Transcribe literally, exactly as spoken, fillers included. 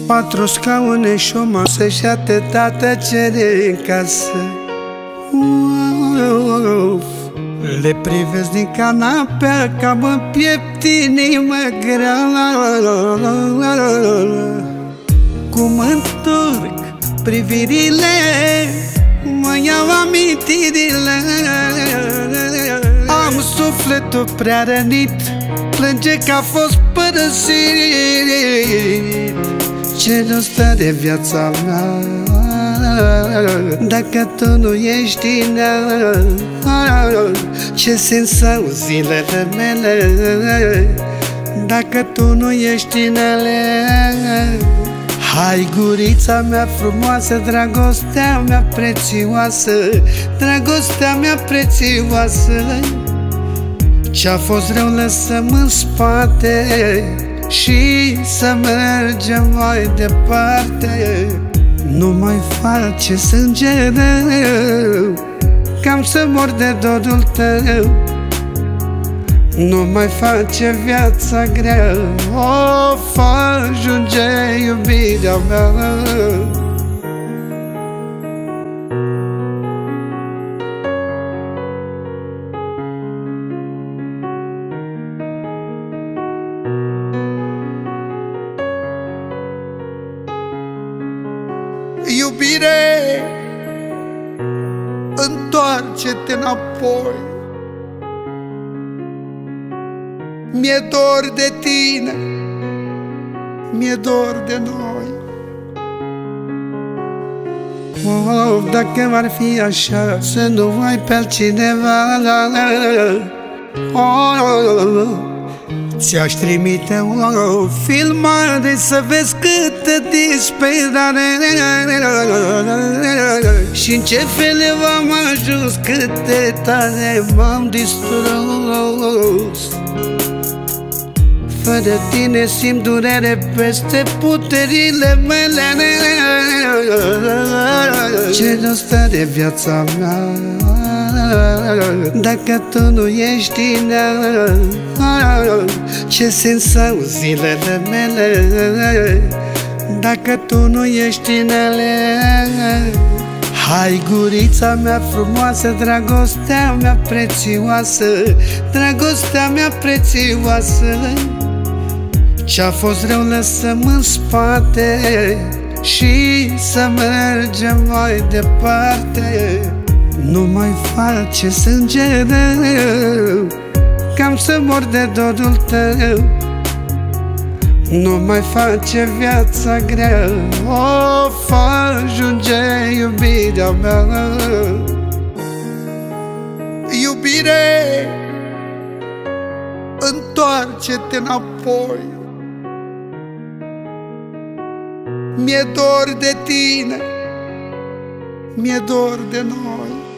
Patru scaune și o masă și atâta tăcere în casă. Uf, le privesc din canapea ca mă piept inima grea. Cum întorc privirile, mă iau amintirile. Am sufletul prea rănit, plânge că a fost părăsit. Ce nu stă de viața mea dacă tu nu ești în ea? Ce sens au zilele mele dacă tu nu ești în ele? Hai, gurița mea frumoasă, dragostea mea prețioasă, dragostea mea prețioasă. Ce-a fost rău lăsăm în spate și să mergem mai departe. Nu mai face sânge rău, cam să mor de dorul tău. Nu mai face viața grea, of, ajunge iubirea mea. Iubire, întoarce-te înapoi. Mi-e dor de tine, mi-e dor de noi. Oh, dacă ar fi așa, să nu mai pe altcineva. Oh, ți-aș trimite o filmare să vezi câtă disperare și în ce fel v-am ajuns, cât de tare m-am distrus. Fără tine simt durere peste puterile mele. Ce nu stă de viața mea dacă tu nu ești în ea? Ce sens au zilele mele dacă tu nu ești în ele? Hai, gurița mea frumoasă, dragostea mea prețioasă, dragostea mea prețioasă. Ce-a fost rău lăsăm în spate și să mergem mai departe. Nu mai face sânge rău, cam să mor de dorul tău. Nu mai face viața grea, of, ajunge iubirea mea. Iubire, întoarce-te înapoi. Mi-e dor de tine, mi-e dor de noi.